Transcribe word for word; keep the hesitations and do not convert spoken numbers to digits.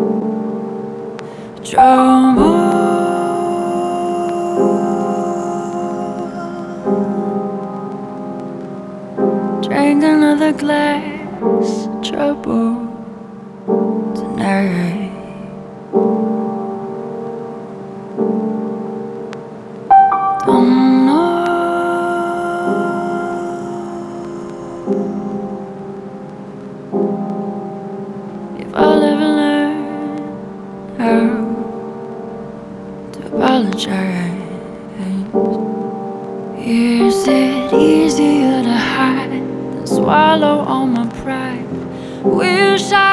trouble. Drink another glass of trouble tonight. Don't know if I'll ever learn how to apologize. Is it easier to hide than swallow all my pride? Wish I